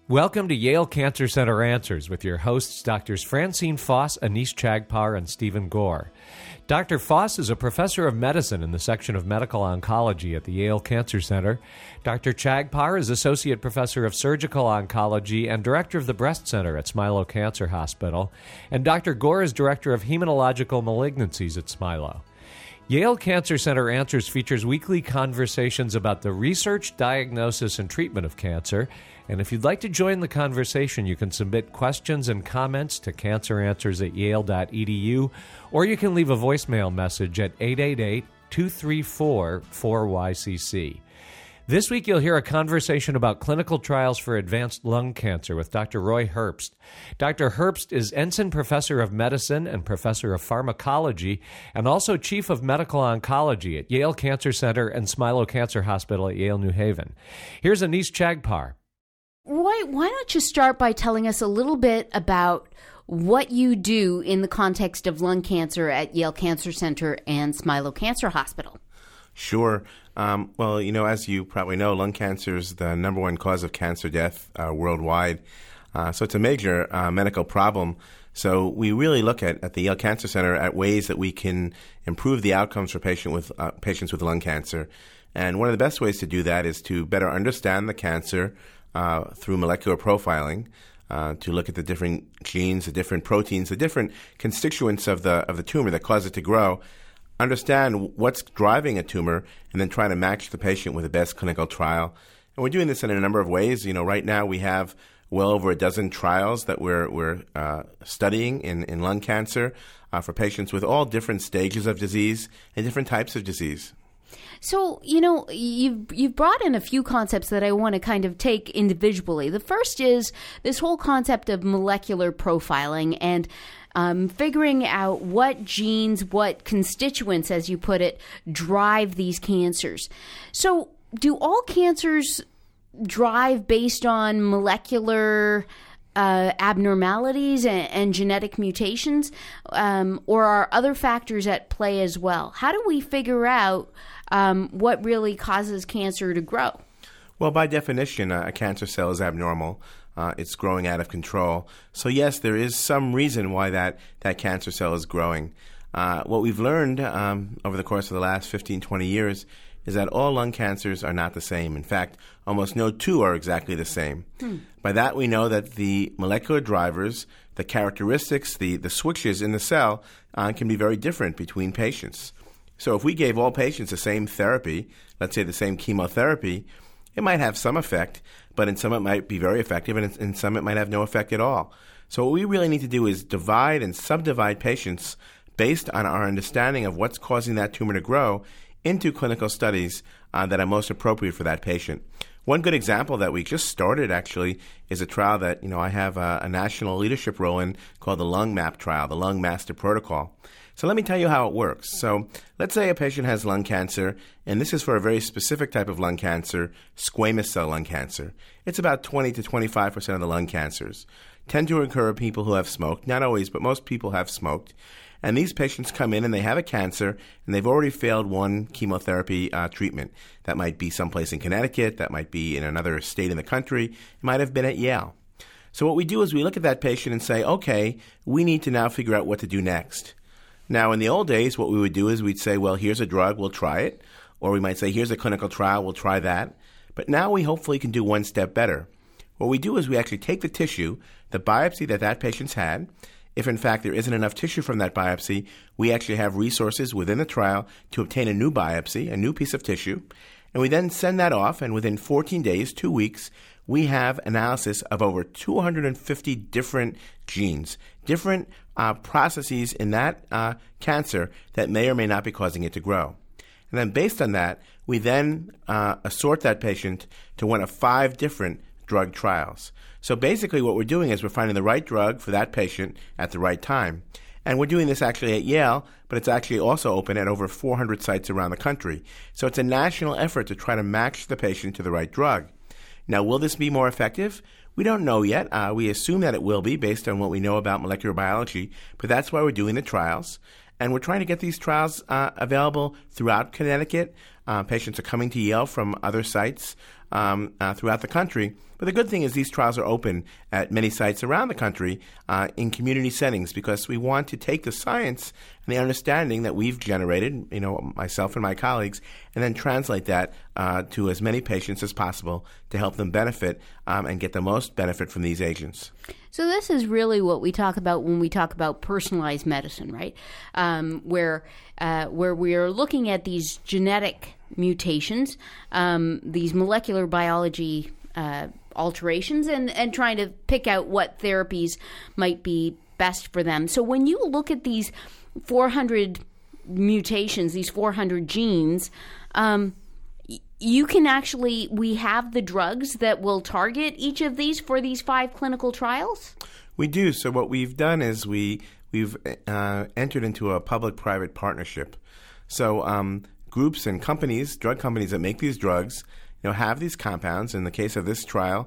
Welcome to Yale Cancer Center Answers with your hosts, Drs. Francine Foss, Anish Chagpar, and Stephen Gore. Dr. Foss is a professor of medicine in the section of medical oncology at the Yale Cancer Center. Dr. Chagpar is associate professor of surgical oncology and director of the breast center at Smilow Cancer Hospital. And Dr. Gore is director of hematological malignancies at Smilow. Yale Cancer Center Answers features weekly conversations about the research, diagnosis, and treatment of cancer. And if you'd like to join the conversation, you can submit questions and comments to canceranswers@yale.edu, or you can leave a voicemail message at 888-234-4YCC. This week, you'll hear a conversation about clinical trials for advanced lung cancer with Dr. Roy Herbst. Dr. Herbst is Ensign Professor of Medicine and Professor of Pharmacology, and also Chief of Medical Oncology at Yale Cancer Center and Smilow Cancer Hospital at Yale New Haven. Here's Anish Chagpar. Roy, why don't you start by telling us a little bit about what you do in the context of lung cancer at Yale Cancer Center and Smilow Cancer Hospital? Sure. Well, as you probably know, lung cancer is the number one cause of cancer death worldwide. So it's a major medical problem. So we really look at the Yale Cancer Center at ways that we can improve the outcomes for patients with lung cancer. And one of the best ways to do that is to better understand the cancer through molecular profiling, to look at the different genes, the different proteins, the different constituents of the tumor that cause it to grow, understand what's driving a tumor, and then try to match the patient with the best clinical trial. And we're doing this in a number of ways. Right now we have well over a dozen trials that we're studying in lung cancer for patients with all different stages of disease and different types of disease. So, you've brought in a few concepts that I want to kind of take individually. The first is this whole concept of molecular profiling and figuring out what genes, what constituents, as you put it, drive these cancers. So, do all cancers drive based on molecular abnormalities and genetic mutations, or are other factors at play as well? How do we figure out what really causes cancer to grow? Well, by definition, a cancer cell is abnormal. It's growing out of control. So yes, there is some reason why that cancer cell is growing. What we've learned over the course of the last 15, 20 years is that all lung cancers are not the same. In fact, almost no two are exactly the same. By that, we know that the molecular drivers, the characteristics, the switches in the cell can be very different between patients. So if we gave all patients the same therapy, let's say the same chemotherapy, it might have some effect, but in some it might be very effective, and in some it might have no effect at all. So what we really need to do is divide and subdivide patients based on our understanding of what's causing that tumor to grow into clinical studies that are most appropriate for that patient. One good example that we just started, actually, is a trial that I have a national leadership role in called the Lung MAP trial, the Lung Master Protocol. So let me tell you how it works. So let's say a patient has lung cancer, and this is for a very specific type of lung cancer, squamous cell lung cancer. It's about 20 to 25% of the lung cancers. Tend to occur in people who have smoked. Not always, but most people have smoked. And these patients come in and they have a cancer, and they've already failed one chemotherapy treatment. That might be someplace in Connecticut. That might be in another state in the country. It might have been at Yale. So what we do is we look at that patient and say, okay, we need to now figure out what to do next. Now, in the old days, what we would do is we'd say, well, here's a drug, we'll try it. Or we might say, here's a clinical trial, we'll try that. But now we hopefully can do one step better. What we do is we actually take the tissue, the biopsy that patient's had. If, in fact, there isn't enough tissue from that biopsy, we actually have resources within the trial to obtain a new biopsy, a new piece of tissue. And we then send that off, and within 14 days, 2 weeks, we have analysis of over 250 different genes, different processes in that cancer that may or may not be causing it to grow. And then based on that, we then assort that patient to one of 5 different drug trials. So basically what we're doing is we're finding the right drug for that patient at the right time. And we're doing this actually at Yale, but it's actually also open at over 400 sites around the country. So it's a national effort to try to match the patient to the right drug. Now, will this be more effective? We don't know yet. We assume that it will be based on what we know about molecular biology, but that's why we're doing the trials. And we're trying to get these trials available throughout Connecticut. Patients are coming to Yale from other sites throughout the country. But the good thing is these trials are open at many sites around the country in community settings, because we want to take the science and the understanding that we've generated, myself and my colleagues, and then translate that to as many patients as possible to help them benefit and get the most benefit from these agents. So this is really what we talk about when we talk about personalized medicine, right? Where we are looking at these genetic mutations, these molecular biology alterations, and trying to pick out what therapies might be best for them. So when you look at these 400 mutations, these 400 genes, you can we have the drugs that will target each of these for these 5 clinical trials? We do. So what we've done is we've entered into a public-private partnership. So groups and companies, drug companies that make these drugs, have these compounds. In the case of this trial,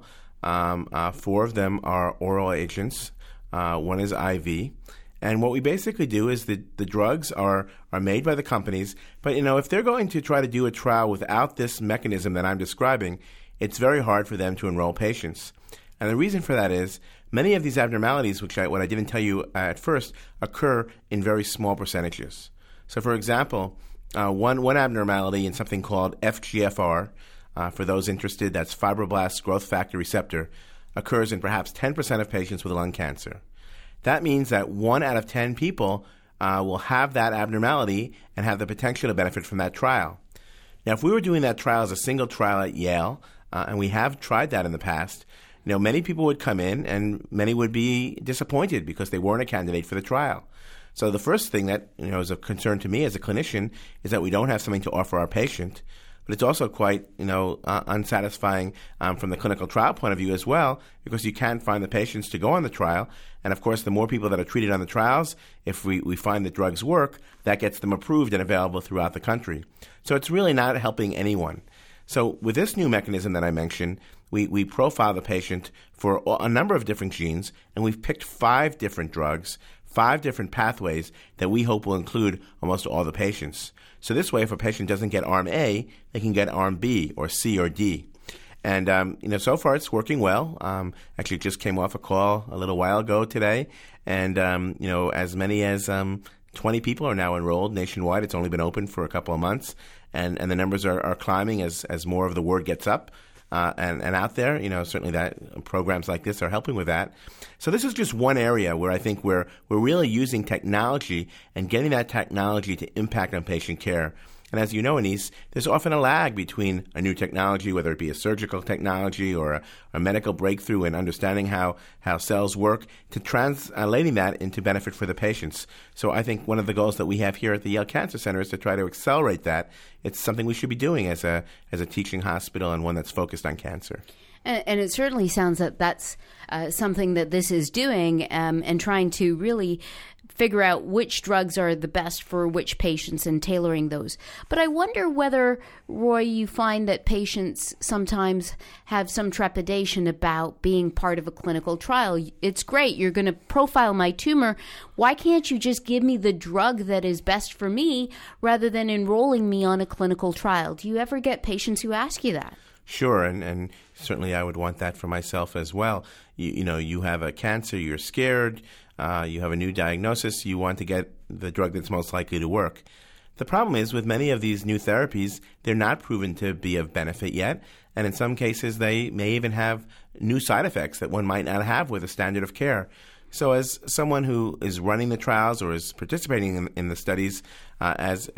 4 of them are oral agents. One is IV. And what we basically do is the drugs are made by the companies. But, if they're going to try to do a trial without this mechanism that I'm describing, it's very hard for them to enroll patients. And the reason for that is many of these abnormalities, what I didn't tell you at first, occur in very small percentages. So, for example, one abnormality in something called FGFR, for those interested, that's fibroblast growth factor receptor, occurs in perhaps 10% of patients with lung cancer. That means that 1 out of 10 people will have that abnormality and have the potential to benefit from that trial. Now, if we were doing that trial as a single trial at Yale, and we have tried that in the past, many people would come in and many would be disappointed because they weren't a candidate for the trial. So the first thing that is of concern to me as a clinician is that we don't have something to offer our patient. But it's also quite, unsatisfying from the clinical trial point of view as well, because you can't find the patients to go on the trial. And, of course, the more people that are treated on the trials, if we find that drugs work, that gets them approved and available throughout the country. So it's really not helping anyone. So with this new mechanism that I mentioned, we profile the patient for a number of different genes, and we've picked 5 different drugs, 5 different pathways that we hope will include almost all the patients. So this way, if a patient doesn't get arm A, they can get arm B or C or D. And, so far it's working well. Actually just came off a call a little while ago today. And, as many as 20 people are now enrolled nationwide. It's only been open for a couple of months. And the numbers are climbing as more of the word gets up. And out there, certainly that programs like this are helping with that. So this is just one area where I think we're really using technology and getting that technology to impact on patient care. And as you know, Anise, there's often a lag between a new technology, whether it be a surgical technology or a medical breakthrough in understanding how cells work, to translating that into benefit for the patients. So I think one of the goals that we have here at the Yale Cancer Center is to try to accelerate that. It's something we should be doing as a teaching hospital and one that's focused on cancer. And it certainly sounds that that's something that this is doing, and trying to really figure out which drugs are the best for which patients and tailoring those. But I wonder whether, Roy, you find that patients sometimes have some trepidation about being part of a clinical trial. It's great. You're going to profile my tumor. Why can't you just give me the drug that is best for me rather than enrolling me on a clinical trial? Do you ever get patients who ask you that? Sure, and certainly I would want that for myself as well. You have a cancer, you're scared, you have a new diagnosis, you want to get the drug that's most likely to work. The problem is with many of these new therapies, they're not proven to be of benefit yet, and in some cases they may even have new side effects that one might not have with a standard of care. So as someone who is running the trials or is participating in the studies as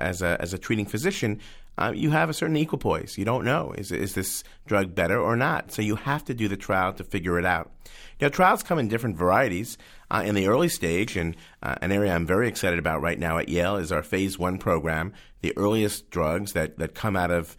a treating physician, you have a certain equipoise. You don't know, is this drug better or not? So you have to do the trial to figure it out. Now, trials come in different varieties. In the early stage, and an area I'm very excited about right now at Yale is our Phase 1 program. The earliest drugs that come out of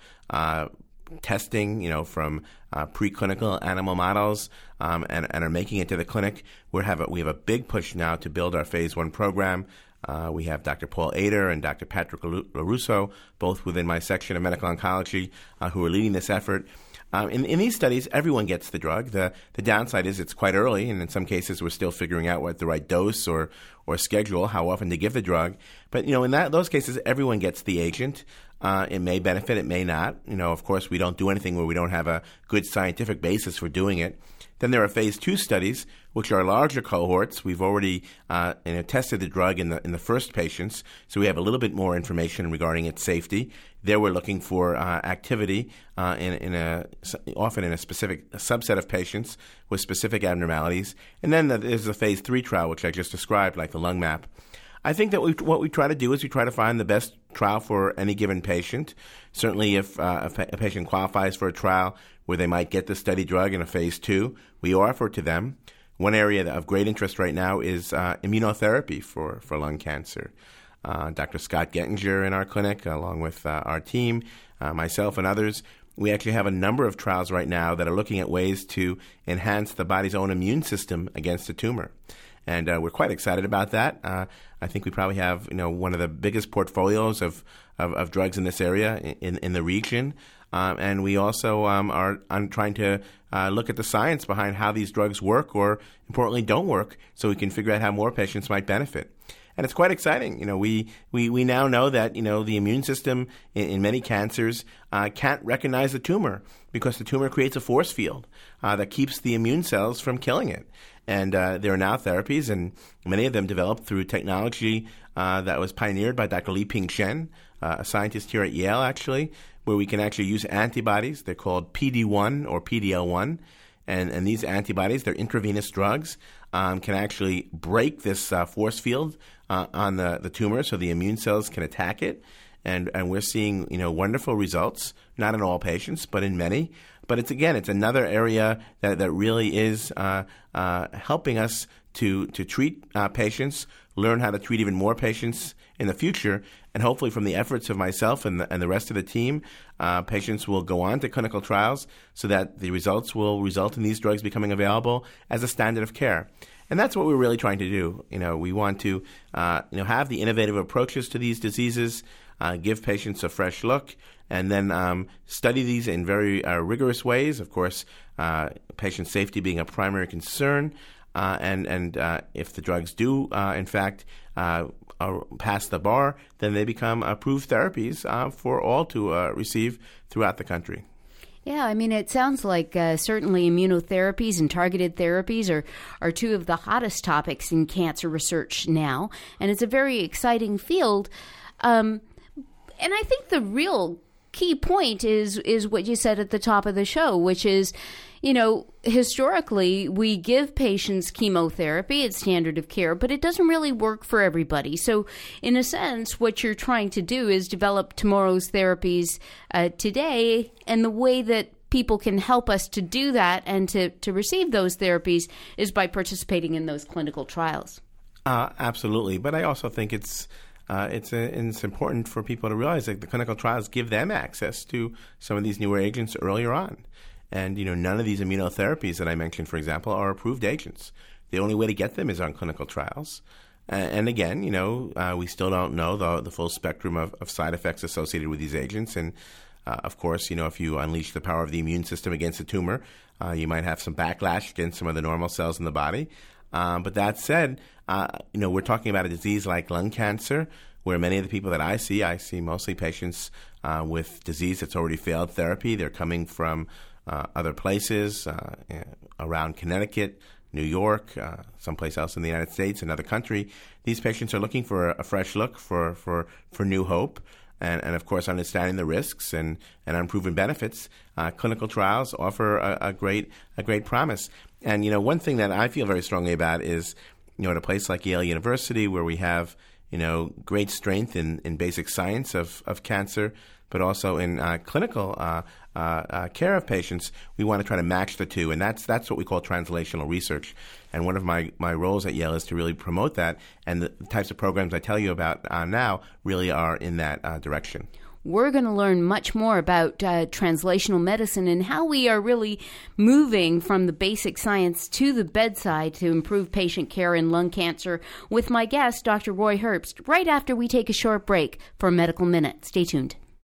testing, from preclinical animal models and are making it to the clinic. We have a big push now to build our Phase 1 program. We have Dr. Paul Ader and Dr. Patrick LaRusso, both within my section of medical oncology, who are leading this effort. In these studies, everyone gets the drug. The downside is it's quite early, and in some cases we're still figuring out what the right dose or or schedule how often to give the drug. But, in those cases, everyone gets the agent. It may benefit, it may not. Of course, we don't do anything where we don't have a good scientific basis for doing it. Then there are phase 2 studies, which are larger cohorts. We've already tested the drug in the first patients, so we have a little bit more information regarding its safety. There we're looking for activity often in a specific subset of patients with specific abnormalities. And then there's a phase 3 trial, which I just described, like the lung map. I think that what we try to do is we try to find the best trial for any given patient. Certainly if a patient qualifies for a trial where they might get the study drug in a phase 2, we offer it to them. One area of great interest right now is immunotherapy for lung cancer. Dr. Scott Gettinger in our clinic, along with our team, myself and others, we actually have a number of trials right now that are looking at ways to enhance the body's own immune system against a tumor. And we're quite excited about that. I think we probably have, one of the biggest portfolios of drugs in this area in the region. And we also are trying to look at the science behind how these drugs work or, importantly, don't work, so we can figure out how more patients might benefit. And it's quite exciting. We now know that, the immune system in many cancers can't recognize the tumor because the tumor creates a force field that keeps the immune cells from killing it. And there are now therapies, and many of them developed through technology that was pioneered by Dr. Li-Ping Shen, a scientist here at Yale, actually, where we can actually use antibodies. They're called PD-1 or PD-L1. And these antibodies, they're intravenous drugs, can actually break this force field on the tumor so the immune cells can attack it. And we're seeing, wonderful results, not in all patients, but in many. But it's another area that really is helping us to treat patients, learn how to treat even more patients in the future, and hopefully from the efforts of myself and the rest of the team, patients will go on to clinical trials so that the results will result in these drugs becoming available as a standard of care. And that's what we're really trying to do. We want to have the innovative approaches to these diseases, give patients a fresh look, and then study these in very rigorous ways. Of course, patient safety being a primary concern, and if the drugs do, in fact, pass the bar, then they become approved therapies for all to receive throughout the country. Yeah, I mean, it sounds like certainly immunotherapies and targeted therapies are two of the hottest topics in cancer research now, and it's a very exciting field. And I think the real key point is what you said at the top of the show, which is, historically, we give patients chemotherapy, it's standard of care, but it doesn't really work for everybody. So in a sense, what you're trying to do is develop tomorrow's therapies today, and the way that people can help us to do that and to receive those therapies is by participating in those clinical trials. Absolutely. But I also think it's important for people to realize that the clinical trials give them access to some of these newer agents earlier on. And, none of these immunotherapies that I mentioned, for example, are approved agents. The only way to get them is on clinical trials. And again, we still don't know the full spectrum of side effects associated with these agents. And, of course, if you unleash the power of the immune system against a tumor, you might have some backlash against some of the normal cells in the body. But that said, we're talking about a disease like lung cancer, where many of the people that I see mostly patients with disease that's already failed therapy. They're coming from other places around Connecticut, New York, someplace else in the United States, another country. These patients are looking for a fresh look, for new hope, and of course understanding the risks and unproven benefits. Clinical trials offer a great promise. And one thing that I feel very strongly about is at a place like Yale University, where we have great strength in basic science of cancer, but also in clinical care of patients, we want to try to match the two, and that's what we call translational research. And one of my roles at Yale is to really promote that, and the types of programs I tell you about now really are in that direction. We're going to learn much more about translational medicine and how we are really moving from the basic science to the bedside to improve patient care in lung cancer with my guest, Dr. Roy Herbst, right after we take a short break for Medical Minute. Stay tuned.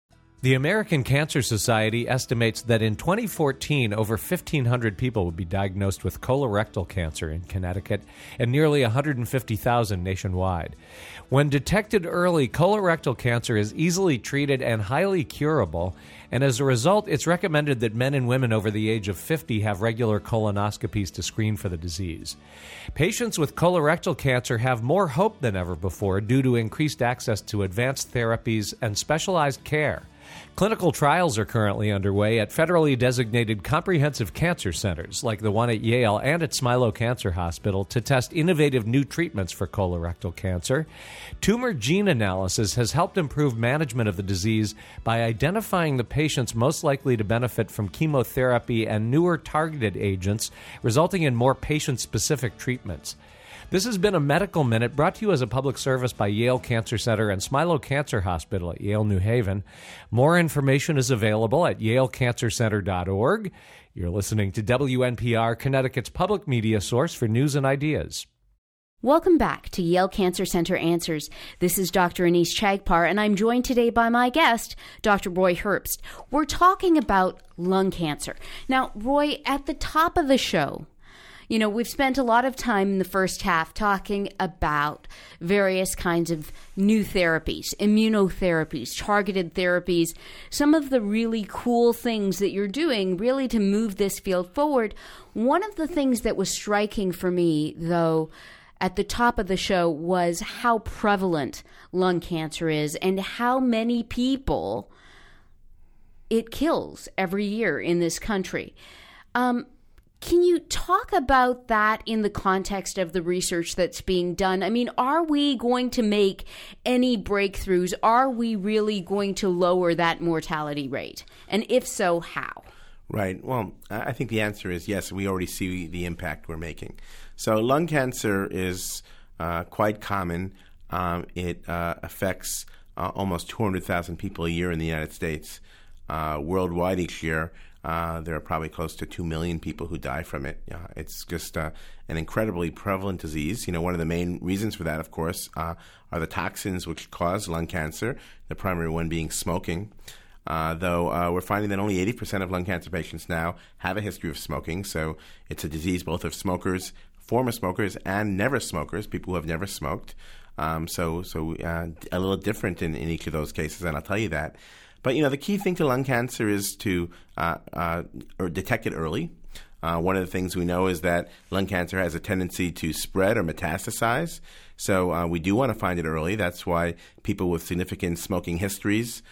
The American Cancer Society estimates that in 2014, over 1,500 people would be diagnosed with colorectal cancer in Connecticut and nearly 150,000 nationwide. When detected early, colorectal cancer is easily treated and highly curable, and as a result, it's recommended that men and women over the age of 50 have regular colonoscopies to screen for the disease. Patients with colorectal cancer have more hope than ever before due to increased access to advanced therapies and specialized care. Clinical trials are currently underway at federally designated comprehensive cancer centers like the one at Yale and at Smilow Cancer Hospital to test innovative new treatments for colorectal cancer. Tumor gene analysis has helped improve management of the disease by identifying the patients most likely to benefit from chemotherapy and newer targeted agents, resulting in more patient-specific treatments. This has been a Medical Minute brought to you as a public service by Yale Cancer Center and Smilow Cancer Hospital at Yale New Haven. More information is available at yalecancercenter.org. You're listening to WNPR, Connecticut's public media source for news and ideas. Welcome back to Yale Cancer Center Answers. This is Dr. Anees Chagpar, and I'm joined today by my guest, Dr. Roy Herbst. We're talking about lung cancer. Now, Roy, at the top of the show, we've spent a lot of time in the first half talking about various kinds of new therapies, immunotherapies, targeted therapies, some of the really cool things that you're doing really to move this field forward. One of the things that was striking for me, though, at the top of the show was how prevalent lung cancer is and how many people it kills every year in this country. Can you talk about that in the context of the research that's being done? I mean, are we going to make any breakthroughs? Are we really going to lower that mortality rate? And if so, how? Right. Well, I think the answer is yes. We already see the impact we're making. So lung cancer is quite common. It affects almost 200,000 people a year in the United States. Worldwide each year, there are probably close to 2 million people who die from it. It's just an incredibly prevalent disease. One of the main reasons for that, of course, are the toxins which cause lung cancer, the primary one being smoking. Though we're finding that only 80% of lung cancer patients now have a history of smoking. So it's a disease both of smokers, former smokers, and never smokers, people who have never smoked. So a little different in each of those cases, and I'll tell you that. But, the key thing to lung cancer is to or detect it early. One of the things we know is that lung cancer has a tendency to spread or metastasize. So we do want to find it early. That's why people with significant smoking histories,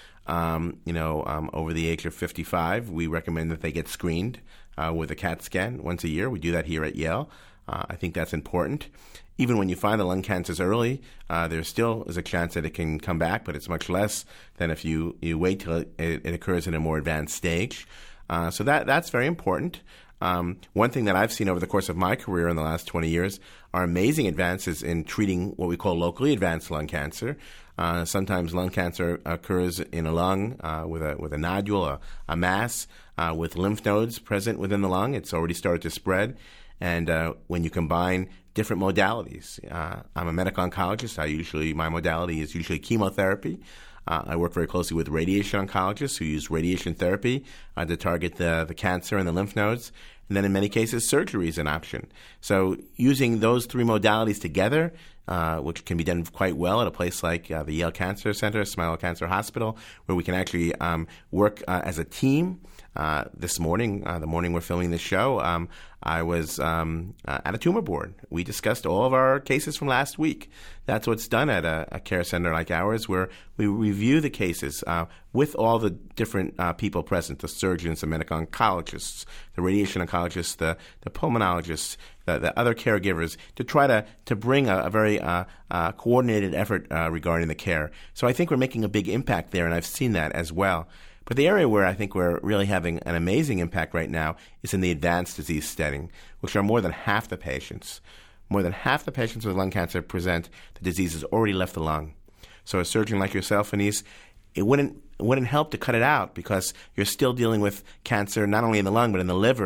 over the age of 55, we recommend that they get screened with a CAT scan once a year. We do that here at Yale. I think that's important. Even when you find the lung cancers early, there still is a chance that it can come back, but it's much less than if you wait till it occurs in a more advanced stage. So that's very important. One thing that I've seen over the course of my career in the last 20 years are amazing advances in treating what we call locally advanced lung cancer. Sometimes lung cancer occurs in a lung with a nodule, a mass, with lymph nodes present within the lung. It's already started to spread. And when you combine different modalities, I'm a medical oncologist. My modality is usually chemotherapy. I work very closely with radiation oncologists who use radiation therapy to target the cancer in the lymph nodes. And then in many cases, surgery is an option. So using those three modalities together, which can be done quite well at a place like the Yale Cancer Center, Smilow Cancer Hospital, where we can actually work as a team. This morning, the morning we're filming this show, I was at a tumor board. We discussed all of our cases from last week. That's what's done at a care center like ours, where we review the cases with all the different people present, the surgeons, the medical oncologists, the radiation oncologists, the pulmonologists, the other caregivers, to try to bring a very coordinated effort regarding the care. So I think we're making a big impact there, and I've seen that as well. But the area where I think we're really having an amazing impact right now is in the advanced disease setting, which are more than half the patients. More than half the patients with lung cancer present the disease has already left the lung. So a surgeon like yourself, Anees, it wouldn't help to cut it out, because you're still dealing with cancer not only in the lung but in the liver,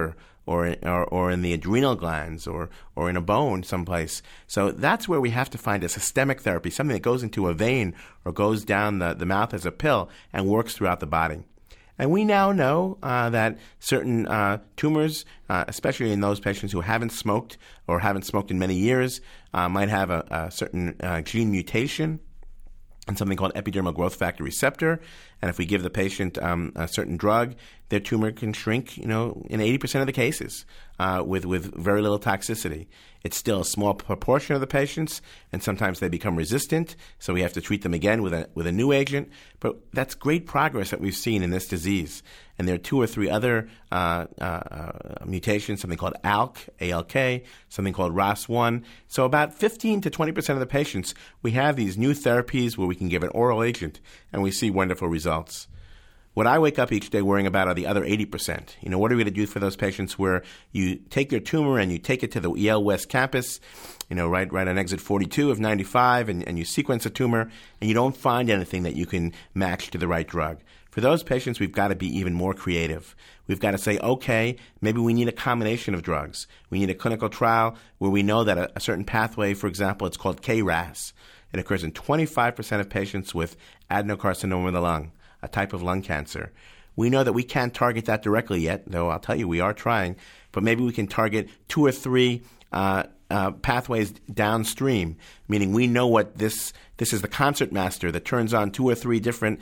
or in the adrenal glands or in a bone someplace. So that's where we have to find a systemic therapy, something that goes into a vein or goes down the mouth as a pill and works throughout the body. And we now know that certain tumors, especially in those patients who haven't smoked or haven't smoked in many years, might have a certain gene mutation and something called epidermal growth factor receptor. And if we give the patient a certain drug, their tumor can shrink, in 80% of the cases with very little toxicity. It's still a small proportion of the patients, and sometimes they become resistant, so we have to treat them again with a new agent. But that's great progress that we've seen in this disease. And there are 2 or 3 other mutations, something called ALK, something called ROS1. So about 15 to 20% of the patients, we have these new therapies where we can give an oral agent, and we see wonderful results. What I wake up each day worrying about are the other 80%. What are we going to do for those patients where you take your tumor and you take it to the Yale West campus, right on exit 42 of 95, and you sequence a tumor, and you don't find anything that you can match to the right drug. For those patients, we've got to be even more creative. We've got to say, okay, maybe we need a combination of drugs. We need a clinical trial where we know that a certain pathway, for example, it's called KRAS. It occurs in 25% of patients with adenocarcinoma of the lung, a type of lung cancer. We know that we can't target that directly yet, though I'll tell you we are trying, but maybe we can target 2 or 3 pathways downstream, meaning we know what this is the concert master that turns on 2 or 3 different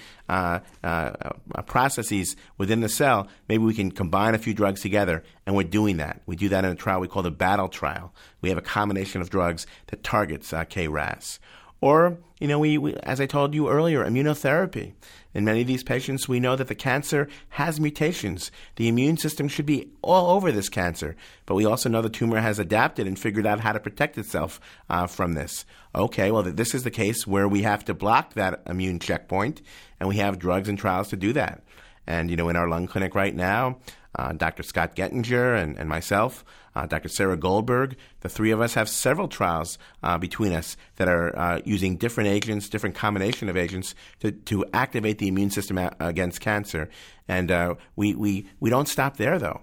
processes within the cell. Maybe we can combine a few drugs together, and we're doing that. We do that in a trial we call the BATTLE trial. We have a combination of drugs that targets KRAS. Or, we, as I told you earlier, immunotherapy. In many of these patients, we know that the cancer has mutations. The immune system should be all over this cancer. But we also know the tumor has adapted and figured out how to protect itself from this. Okay, well, this is the case where we have to block that immune checkpoint, and we have drugs and trials to do that. And, in our lung clinic right now, Dr. Scott Gettinger and myself, Dr. Sarah Goldberg, the 3 of us have several trials between us that are using different agents, different combination of agents to activate the immune system against cancer. And we don't stop there, though.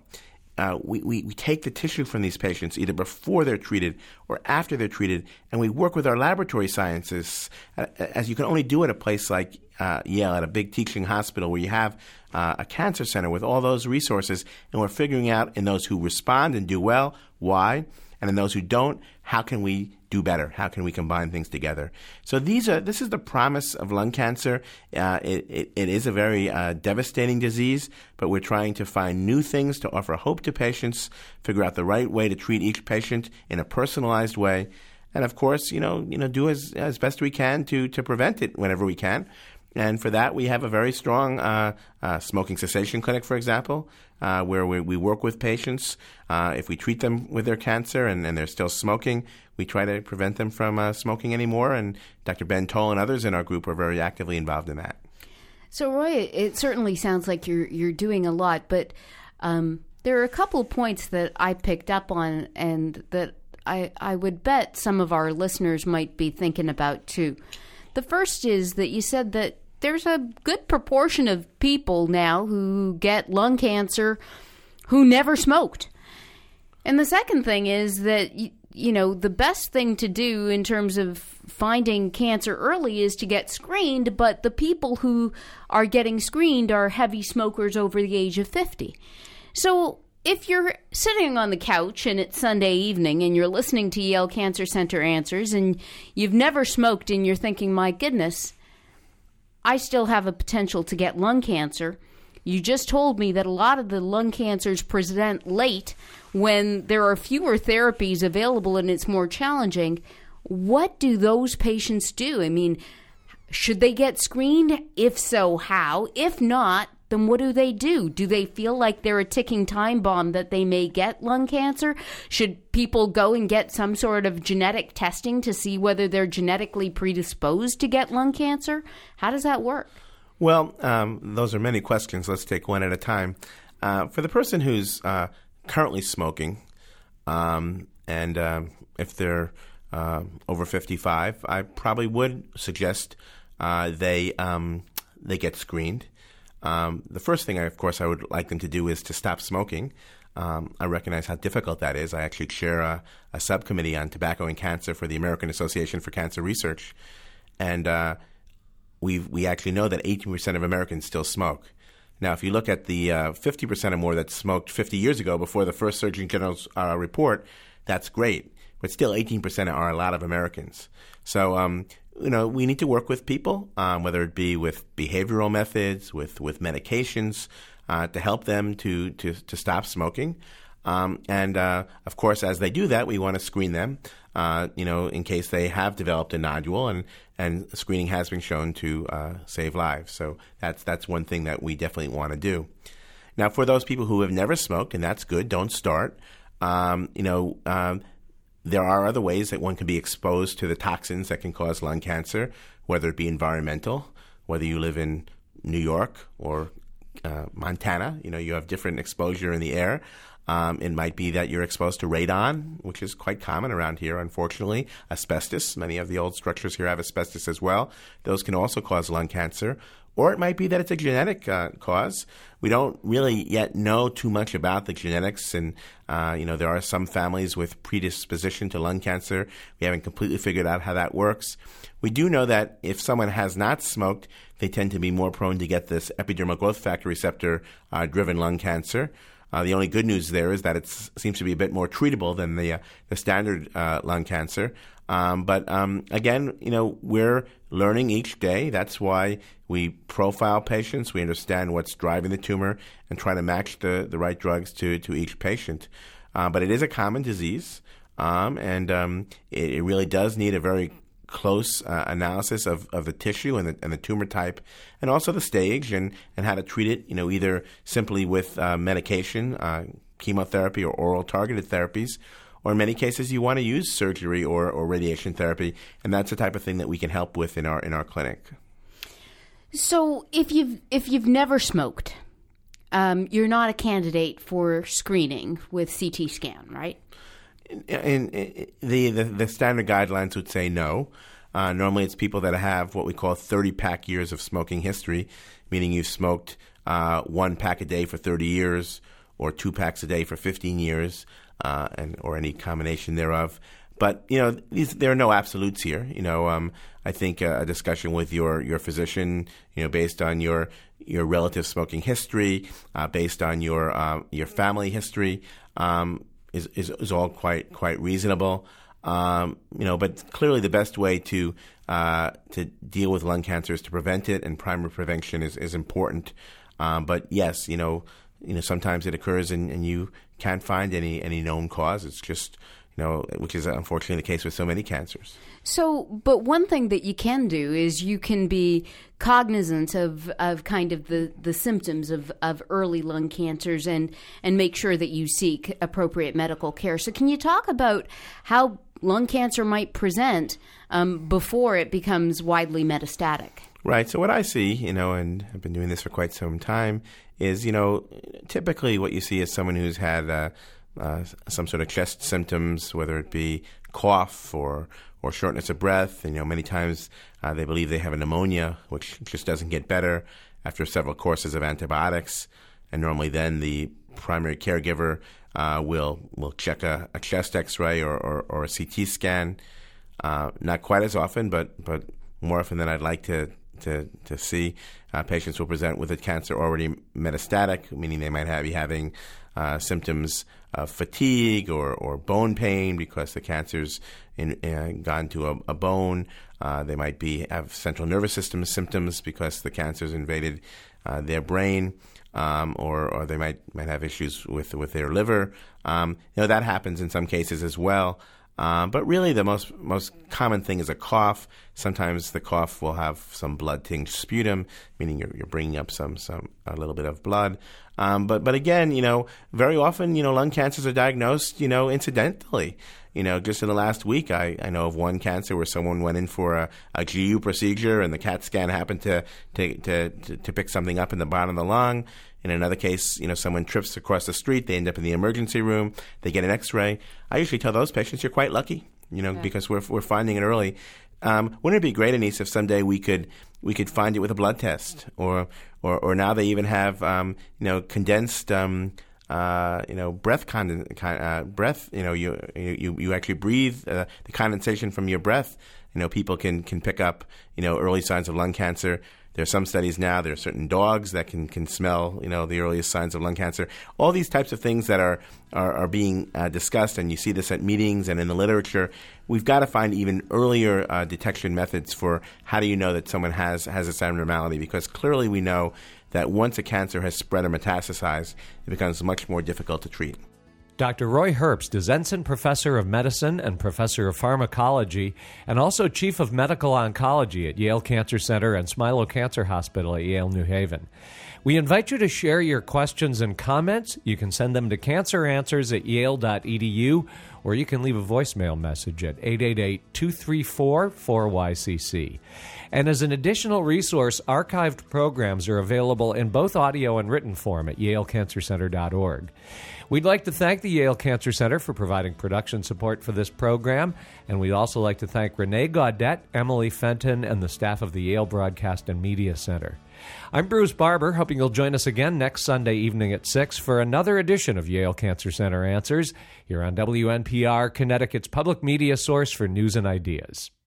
We take the tissue from these patients either before they're treated or after they're treated, and we work with our laboratory scientists, as you can only do at a place like Yale, at a big teaching hospital where you have a cancer center with all those resources, and we're figuring out in those who respond and do well, why, and in those who don't, how can we do better? How can we combine things together? So this is the promise of lung cancer. It is a very devastating disease, but we're trying to find new things to offer hope to patients, figure out the right way to treat each patient in a personalized way, and of course, do as best we can to prevent it whenever we can. And for that, we have a very strong smoking cessation clinic, for example, where we work with patients. If we treat them with their cancer and they're still smoking, we try to prevent them from smoking anymore. And Dr. Ben Toll and others in our group are very actively involved in that. So, Roy, it certainly sounds like you're doing a lot, but there are a couple of points that I picked up on and that I would bet some of our listeners might be thinking about too. The first is that you said that there's a good proportion of people now who get lung cancer who never smoked. And the second thing is that, the best thing to do in terms of finding cancer early is to get screened, but the people who are getting screened are heavy smokers over the age of 50. So if you're sitting on the couch and it's Sunday evening and you're listening to Yale Cancer Center Answers and you've never smoked and you're thinking, my goodness, I still have a potential to get lung cancer. You just told me that a lot of the lung cancers present late when there are fewer therapies available and it's more challenging. What do those patients do? I mean, should they get screened? If so, how? If not, then what do they do? Do they feel like they're a ticking time bomb that they may get lung cancer? Should people go and get some sort of genetic testing to see whether they're genetically predisposed to get lung cancer? How does that work? Well, those are many questions. Let's take one at a time. For the person who's currently smoking, and if they're over 55, I probably would suggest they get screened. The first thing, of course, I would like them to do is to stop smoking. I recognize how difficult that is. I actually chair a subcommittee on tobacco and cancer for the American Association for Cancer Research. And we actually know that 18% of Americans still smoke. Now, if you look at the 50% or more that smoked 50 years ago before the first Surgeon General's report, that's great. But still, 18% are a lot of Americans. So, we need to work with people, whether it be with behavioral methods, with medications, to help them to stop smoking. And of course, as they do that, we want to screen them, in case they have developed a nodule, and screening has been shown to save lives. So that's one thing that we definitely want to do. Now, for those people who have never smoked, and that's good, don't start. There are other ways that one can be exposed to the toxins that can cause lung cancer, whether it be environmental, whether you live in New York or Montana. You have different exposure in the air. It might be that you're exposed to radon, which is quite common around here, unfortunately. Asbestos. Many of the old structures here have asbestos as well. Those can also cause lung cancer. Or it might be that it's a genetic cause. We don't really yet know too much about the genetics, and there are some families with predisposition to lung cancer. We haven't completely figured out how that works. We do know that if someone has not smoked, they tend to be more prone to get this epidermal growth factor receptor driven lung cancer. The only good news there is that it seems to be a bit more treatable than the standard lung cancer. But again, we're learning each day. That's why we profile patients. We understand what's driving the tumor and try to match the right drugs to each patient. But it is a common disease, and it really does need a very close analysis of the tissue and the tumor type, and also the stage and how to treat it, either simply with medication, chemotherapy, or oral targeted therapies, or in many cases you want to use surgery or radiation therapy, and that's the type of thing that we can help with in our clinic. So if you've never smoked, you're not a candidate for screening with CT scan, right? And the standard guidelines would say no. Normally it's people that have what we call 30-pack years of smoking history, meaning you've smoked 1 pack a day for 30 years or 2 packs a day for 15 years, or any combination thereof. But, there are no absolutes here. I think a discussion with your physician, based on your relative smoking history, based on your family history, is all quite reasonable. But clearly the best way to deal with lung cancer is to prevent it, and primary prevention is important. But yes, sometimes it occurs and you can't find any known cause. It's just, which is unfortunately the case with so many cancers. So, but one thing that you can do is you can be cognizant of kind of the symptoms of early lung cancers and make sure that you seek appropriate medical care. So can you talk about how lung cancer might present before it becomes widely metastatic? Right. So what I see, and I've been doing this for quite some time, is, typically what you see is someone who's had some sort of chest symptoms, whether it be cough or shortness of breath. Many times they believe they have a pneumonia, which just doesn't get better after several courses of antibiotics. And normally then the primary caregiver will check a chest X-ray or a CT scan. Not quite as often, but more often than I'd like to see. Patients will present with a cancer already metastatic, meaning they might be having symptoms of fatigue or bone pain because the cancer's gone to a bone. They might have central nervous system symptoms because the cancer's invaded their brain, or they might have issues with their liver. That happens in some cases as well. But really the most common thing is a cough. Sometimes the cough will have some blood-tinged sputum, meaning you're bringing up a little bit of blood. But again, very often, lung cancers are diagnosed, incidentally. Just in the last week, I know of one cancer where someone went in for a GU procedure and the CAT scan happened to pick something up in the bottom of the lung. In another case, someone trips across the street, they end up in the emergency room, they get an X-ray. I usually tell those patients, you're quite lucky, because we're finding it early. Wouldn't it be great, Anise, if someday we could find it with a blood test, or now they even have condensed breath breath. You actually breathe the condensation from your breath. People can pick up early signs of lung cancer. There are some studies now. There are certain dogs that can smell the earliest signs of lung cancer. All these types of things that are being discussed, and you see this at meetings and in the literature. We've got to find even earlier detection methods for how do you know that someone has this abnormality, because clearly we know that once a cancer has spread or metastasized, it becomes much more difficult to treat. Dr. Roy Herbst is Ensign Professor of Medicine and Professor of Pharmacology, and also Chief of Medical Oncology at Yale Cancer Center and Smilow Cancer Hospital at Yale New Haven. We invite you to share your questions and comments. You can send them to canceranswers@yale.edu, or you can leave a voicemail message at 888-234-4YCC. And as an additional resource, archived programs are available in both audio and written form at yalecancercenter.org. We'd like to thank the Yale Cancer Center for providing production support for this program, and we'd also like to thank Renee Gaudette, Emily Fenton, and the staff of the Yale Broadcast and Media Center. I'm Bruce Barber, hoping you'll join us again next Sunday evening at 6 for another edition of Yale Cancer Center Answers here on WNPR, Connecticut's public media source for news and ideas.